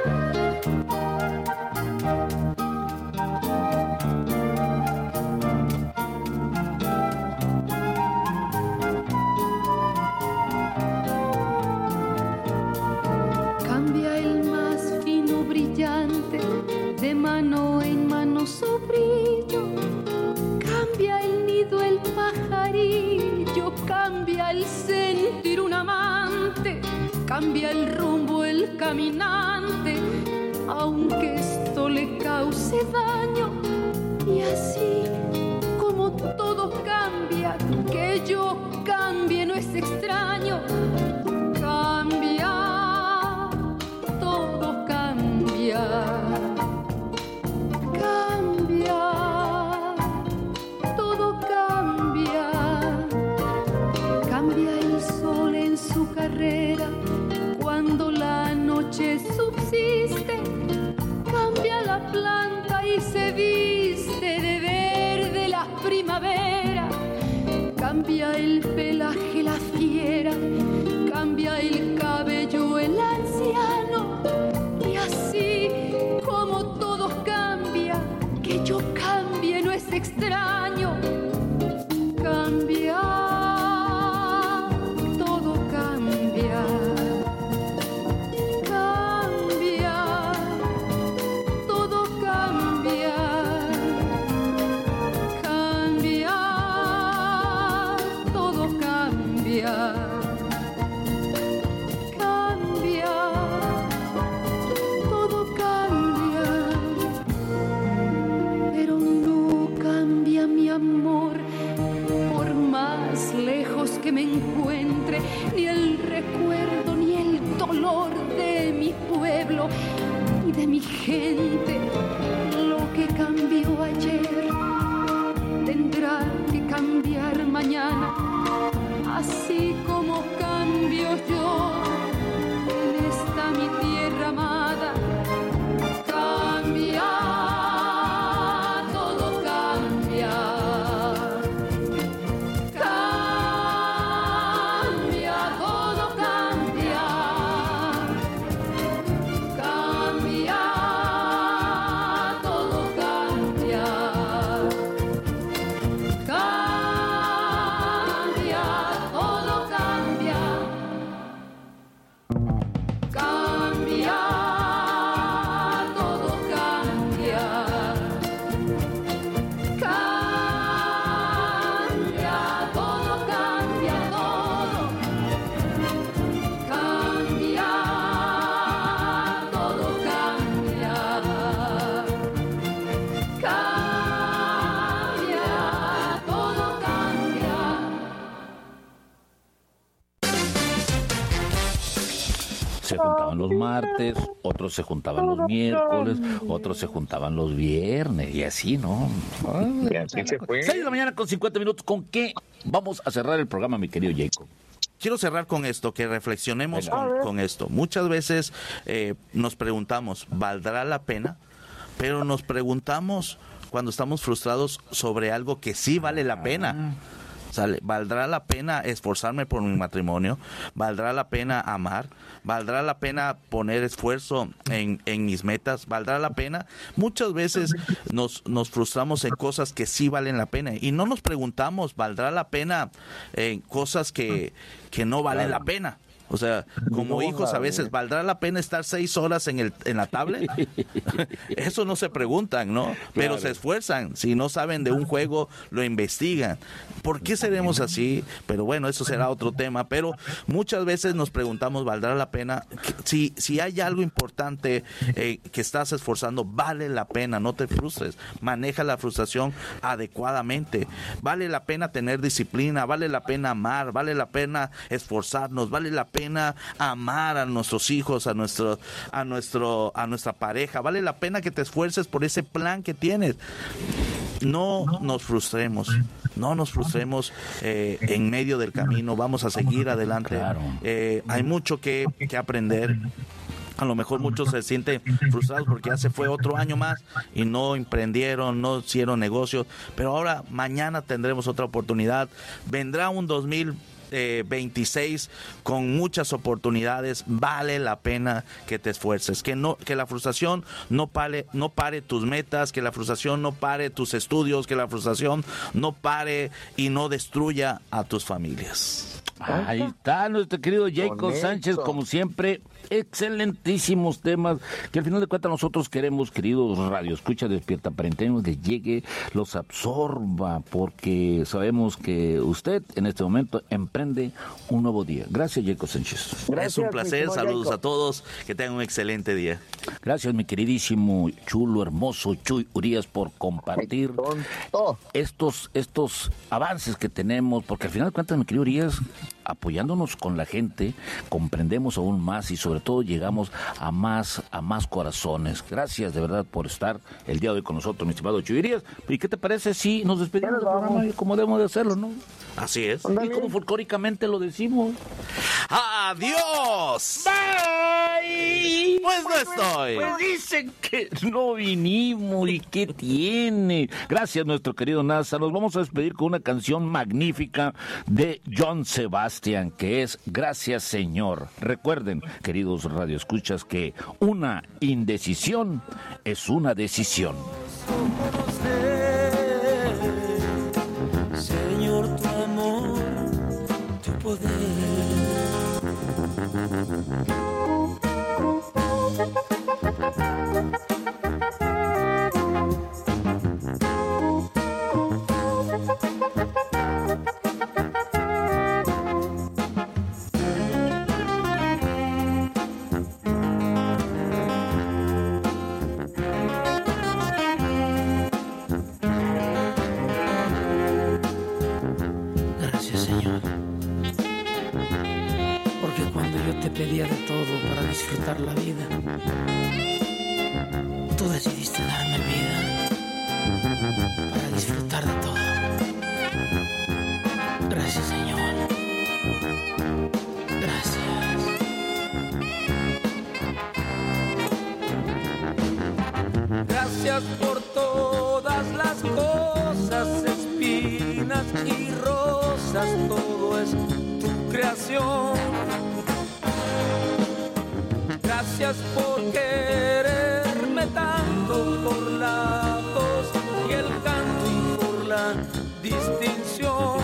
De mano en mano su brillo, cambia el nido el pajarillo, cambia el sentir un amante, cambia el rumbo el caminante, aunque esto le cause daño. Y así como todo cambia, que yo cambie no es extraño. Cambia, todo cambia. Cuando la noche subsiste, cambia la planta y se viste de verde la primavera. Cambia el pelaje la fiera, cambia el cabello el anciano, y así como todo cambia, que yo cambie no es extraño. Cambia, todo cambia. Cambia, todo cambia. Cambia, todo cambia. Cambia, todo cambia. Pero no cambia mi amor, por más lejos que me encuentre, ni el recuerdo ni el dolor de mi pueblo y de mi gente. Lo que cambió ayer tendrá que cambiar mañana, así como cambio yo en esta mi tierra amada. Cambia, todo cambia. Cambia, todo cambia. Cambia, todo cambia. Cambia, todo cambia. Cambia, todo cambia. Cambia, todo cambia, todo. Cambia, todo cambia. Cambia, todo cambia. Se juntaban los martes, otros se juntaban los miércoles, otros se juntaban los viernes, y así, ¿no? Y así se fue. seis de la mañana con cincuenta minutos. ¿Con qué vamos a cerrar el programa, mi querido Jacob? Quiero cerrar con esto, que reflexionemos Venga. con, con esto. Muchas veces eh, nos preguntamos, ¿valdrá la pena? Pero nos preguntamos cuando estamos frustrados sobre algo que sí vale la pena. ¿Sale? ¿Valdrá la pena esforzarme por mi matrimonio? ¿Valdrá la pena amar? ¿Valdrá la pena poner esfuerzo en, en mis metas? ¿Valdrá la pena? Muchas veces nos, nos frustramos en cosas que sí valen la pena y no nos preguntamos, ¿valdrá la pena en cosas que, que no valen la pena? O sea, como hijos a veces, ¿valdrá la pena estar seis horas en el en la tablet? Eso no se preguntan, ¿no? Pero Claro. se esfuerzan. Si no saben de un juego, lo investigan. ¿Por qué seremos así? Pero bueno, eso será otro tema. Pero muchas veces nos preguntamos, ¿valdrá la pena? Si, si hay algo importante eh, que estás esforzando, vale la pena, no te frustres. Maneja la frustración adecuadamente. Vale la pena tener disciplina, vale la pena amar, vale la pena esforzarnos, vale la pena amar a nuestros hijos, a nuestro, a nuestro, a nuestra pareja. Vale la pena que te esfuerces por ese plan que tienes. No nos frustremos, no nos frustremos eh, en medio del camino. Vamos a seguir adelante. Eh, hay mucho que, que aprender. A lo mejor muchos se sienten frustrados porque ya se fue otro año más y no emprendieron, no hicieron negocios, pero ahora mañana tendremos otra oportunidad. Vendrá un dos mil veintiséis con muchas oportunidades. Vale la pena que te esfuerces, que no, que la frustración no pare, no pare tus metas, que la frustración no pare tus estudios, que la frustración no pare y no destruya a tus familias. Ahí está nuestro querido Jacob Con Sánchez, eso. como siempre, excelentísimos temas que al final de cuentas nosotros queremos, queridos Radio Escucha Despierta Parenteños, les llegue, los absorba, porque sabemos que usted en este momento emprende un nuevo día. Gracias, Jacob Sánchez. Es un placer, saludos a todos, que tengan un excelente día. Gracias, mi queridísimo, chulo, hermoso Chuy Urias, por compartir estos, estos avances que tenemos, porque al final de cuentas, mi querido Urias, apoyándonos con la gente, comprendemos aún más y sobre todo llegamos a más, a más corazones. Gracias de verdad por estar el día de hoy con nosotros, mi estimado Chuy Urias. ¿Y qué te parece si nos despedimos del programa como debemos de hacerlo, no? Así es. Y como folclóricamente lo decimos. ¡Adiós! ¡Bye! Pues no estoy. Pues dicen que no vinimos y qué tiene. Gracias, nuestro querido NASA. Nos vamos a despedir con una canción magnífica de John Sebastian, que es Gracias, Señor. Recuerden, queridos radioescuchas, que una indecisión es una decisión. Señor, tu amor, tu poder. Gracias, Señor, porque cuando yo te pedía de todo para disfrutar la vida, tú decidiste darme vida para disfrutar de todo. Gracias, Señor. Gracias. Gracias por todas las cosas, espinas y rosas, todo es tu creación. Gracias por quererme tanto, por la voz y el canto y por la distinción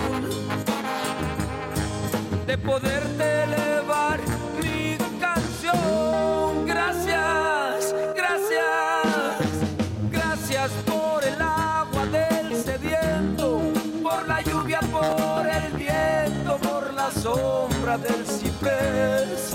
de poderte elevar mi canción. Gracias, gracias, gracias por el agua del sediento, por la lluvia, por el viento, por la sombra del ciprés.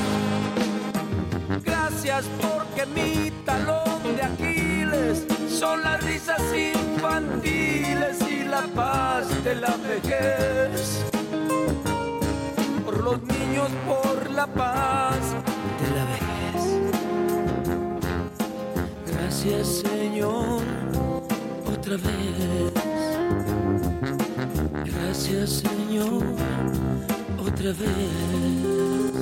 Gracias porque mi talón de Aquiles son las risas infantiles y la paz de la vejez. Por los niños, por la paz de la vejez. Gracias, Señor, otra vez. Gracias, Señor, otra vez.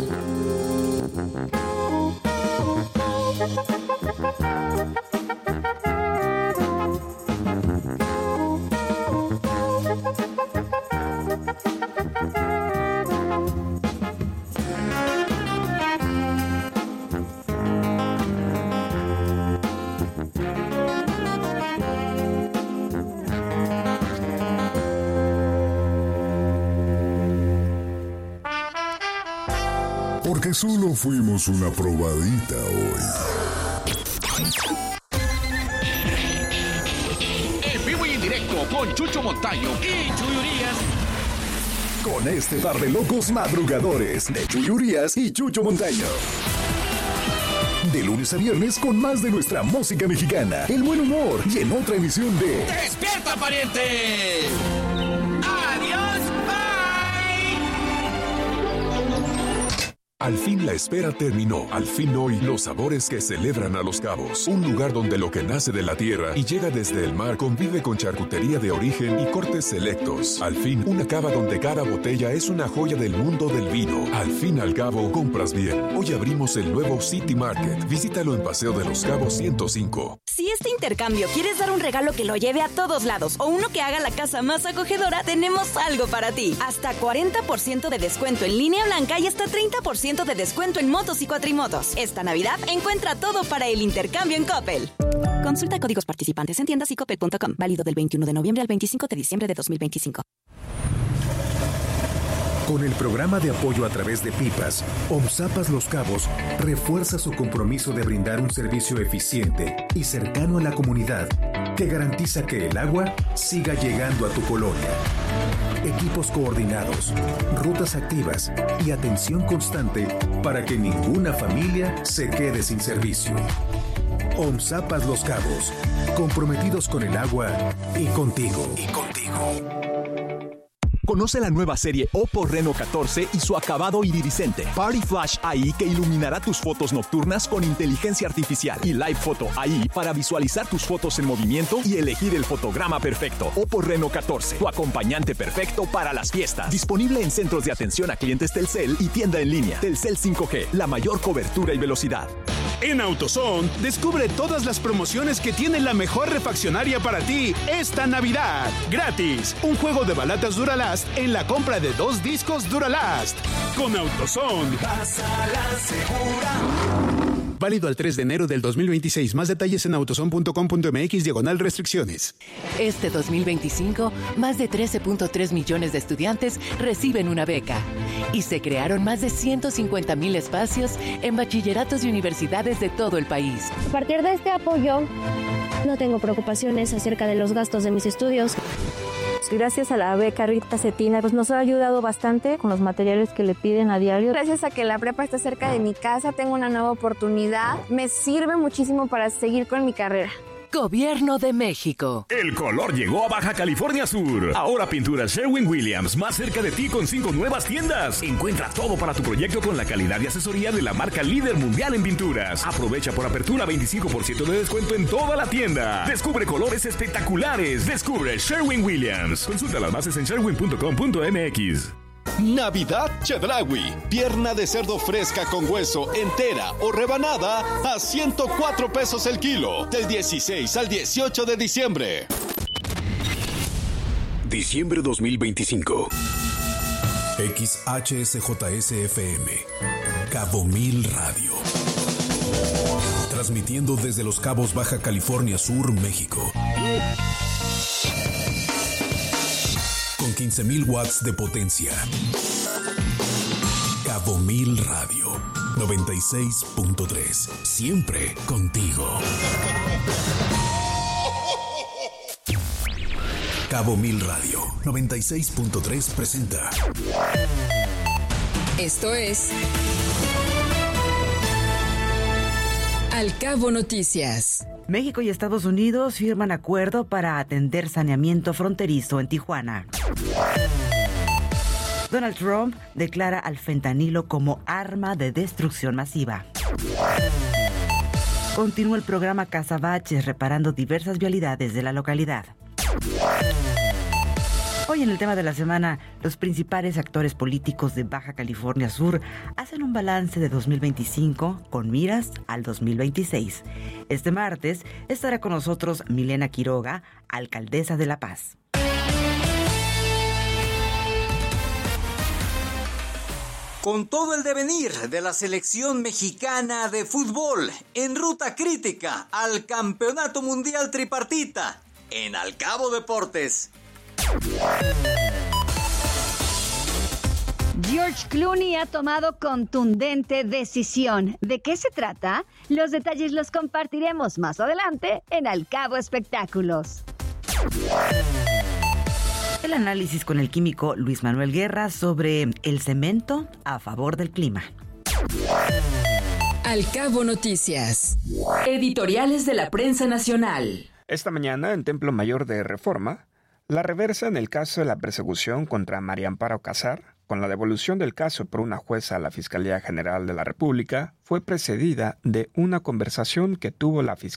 Porque solo fuimos una probadita hoy. En vivo y en directo con Chucho Montaño y Chuy Urias. Con este par de locos madrugadores de Chuy Urias y Chucho Montaño. De lunes a viernes con más de nuestra música mexicana, el buen humor y en otra emisión de ¡Despierta, pariente! ¡Adiós! Al fin la espera terminó. Al fin hoy los sabores que celebran a Los Cabos. Un lugar donde lo que nace de la tierra y llega desde el mar convive con charcutería de origen y cortes selectos. Al fin una cava donde cada botella es una joya del mundo del vino. Al fin al cabo compras bien. Hoy abrimos el nuevo City Market. Visítalo en Paseo de los Cabos ciento cinco. Si este intercambio quieres dar un regalo que lo lleve a todos lados o uno que haga la casa más acogedora, tenemos algo para ti. Hasta cuarenta por ciento de descuento en línea blanca y hasta treinta por ciento de descuento en motos y cuatrimotos. Esta Navidad encuentra todo para el intercambio en Coppel. Consulta códigos participantes en tiendas y coppel punto com. Válido del veintiuno de noviembre al veinticinco de diciembre de dos mil veinticinco. Con el programa de apoyo a través de pipas, OMSAPAS Los Cabos refuerza su compromiso de brindar un servicio eficiente y cercano a la comunidad que garantiza que el agua siga llegando a tu colonia. Equipos coordinados, rutas activas y atención constante para que ninguna familia se quede sin servicio. OMSAPAS Los Cabos, comprometidos con el agua y contigo. Y contigo. Conoce la nueva serie Oppo Reno catorce y su acabado iridiscente. Party Flash A I que iluminará tus fotos nocturnas con inteligencia artificial. Y Live Photo A I para visualizar tus fotos en movimiento y elegir el fotograma perfecto. Oppo Reno catorce, tu acompañante perfecto para las fiestas. Disponible en centros de atención a clientes Telcel y tienda en línea. Telcel cinco G, la mayor cobertura y velocidad. En AutoZone, descubre todas las promociones que tiene la mejor refaccionaria para ti esta Navidad. Gratis, un juego de balatas Duralast en la compra de dos discos Duralast. Con AutoZone, vas a la segura. Válido al tres de enero del dos mil veintiséis. Más detalles en autozone punto com punto m x diagonal restricciones. Este dos mil veinticinco, más de trece punto tres millones de estudiantes reciben una beca. Y se crearon más de ciento cincuenta mil espacios en bachilleratos y universidades de todo el país. A partir de este apoyo, no tengo preocupaciones acerca de los gastos de mis estudios. Gracias a la beca Rita Cetina, pues nos ha ayudado bastante con los materiales que le piden a diario. Gracias a que la prepa está cerca de mi casa, tengo una nueva oportunidad. Me sirve muchísimo para seguir con mi carrera. Gobierno de México. El color llegó a Baja California Sur. Ahora Pinturas Sherwin-Williams, más cerca de ti con cinco nuevas tiendas. Encuentra todo para tu proyecto con la calidad y asesoría de la marca líder mundial en pinturas. Aprovecha por apertura veinticinco por ciento de descuento en toda la tienda. Descubre colores espectaculares. Descubre Sherwin-Williams. Consulta las bases en sherwin punto com punto m x. Navidad Chedraui. Pierna de cerdo fresca con hueso entera o rebanada a ciento cuatro pesos el kilo. Del dieciséis al dieciocho de diciembre. Diciembre dos mil veinticinco. X H S J S F M. Cabo Mil Radio. Transmitiendo desde Los Cabos, Baja California Sur, México. Con quince mil watts de potencia. Cabo Mil Radio noventa y seis punto tres. Siempre contigo. Cabo Mil Radio noventa y seis punto tres presenta. Esto es Al Cabo Noticias. México y Estados Unidos firman acuerdo para atender saneamiento fronterizo en Tijuana. Donald Trump declara al fentanilo como arma de destrucción masiva. Continúa el programa Cazabaches reparando diversas vialidades de la localidad. Hoy en el tema de la semana, los principales actores políticos de Baja California Sur hacen un balance de dos mil veinticinco con miras al dos mil veintiséis. Este martes estará con nosotros Milena Quiroga, alcaldesa de La Paz. Con todo el devenir de la selección mexicana de fútbol en ruta crítica al Campeonato Mundial Tripartita en Al Cabo Deportes. George Clooney ha tomado contundente decisión. ¿De qué se trata? Los detalles los compartiremos más adelante en Al Cabo Espectáculos. El análisis con el químico Luis Manuel Guerra sobre el cemento a favor del clima. Al Cabo Noticias. Editoriales de la prensa nacional. Esta mañana en Templo Mayor de Reforma, la reversa en el caso de la persecución contra María Amparo Casar, con la devolución del caso por una jueza a la Fiscalía General de la República, fue precedida de una conversación que tuvo la fiscal